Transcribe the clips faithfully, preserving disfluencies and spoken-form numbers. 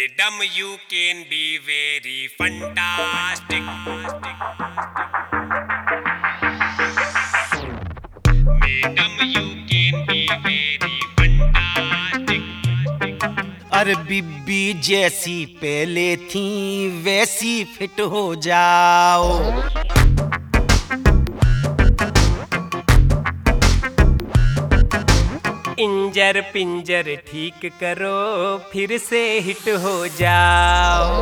Madam, you can be very fantastic. Madam, you can be very fantastic. अरे बीबी जैसी पहले थी वैसी फिट हो जाओ। इंजर पिंजर ठीक करो फिर से हिट हो जाओ।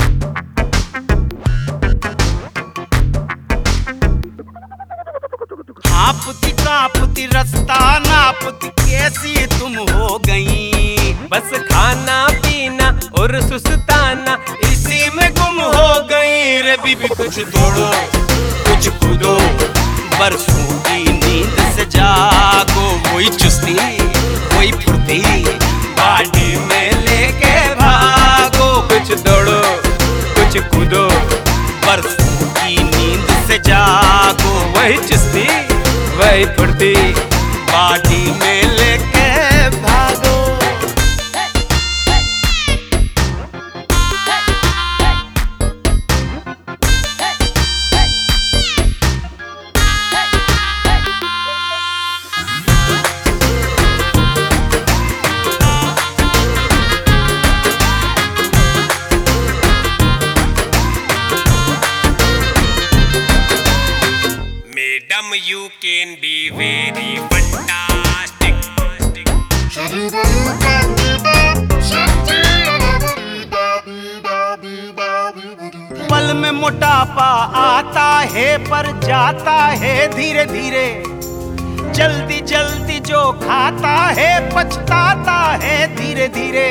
आपती कापती रास्ता नापती कैसी तुम हो गई। बस खाना पीना और सुस्ताना इसी में गुम हो गई। रे बीबी कुछ दौड़ो कुछ कूदो बरसों की नींद से जागो। वही चुस्ती वही फुर्ती बाडी में लेके भागो। कुछ दौड़ो कुछ कूदो बरसों की नींद से जागो। वही चुस्ती वही फुर्ती बाडी में लेके भागो। Madam, you can be very fantastic. पल में मोटापा आता है पर जाता है धीरे धीरे। जल्दी जल्दी जो खाता है पछताता है धीरे धीरे।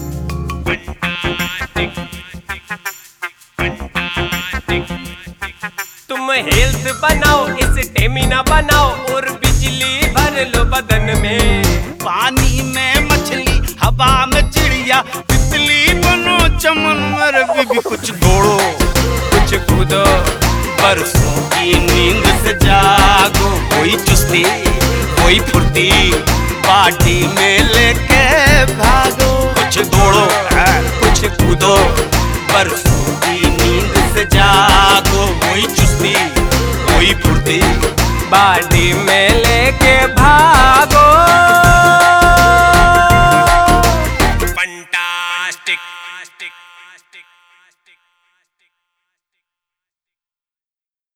तुम हेल्थ बनाओ स्टेमिना बनाओ और बिजली भर लो बदन में। पानी में मछली हवा में चिड़िया तितली बनो चमन में। बीबी कुछ दौड़ो कुछ कूदो बरसों की नींद से जागो। कोई चुस्ती कोई फुर्ती पार्टी में लेके भागो। कुछ दौड़ो कुछ कूदो बरसों की नींद से जागो। कोई चुस्ती कोई फुर्ती बाडी में लेके भागो।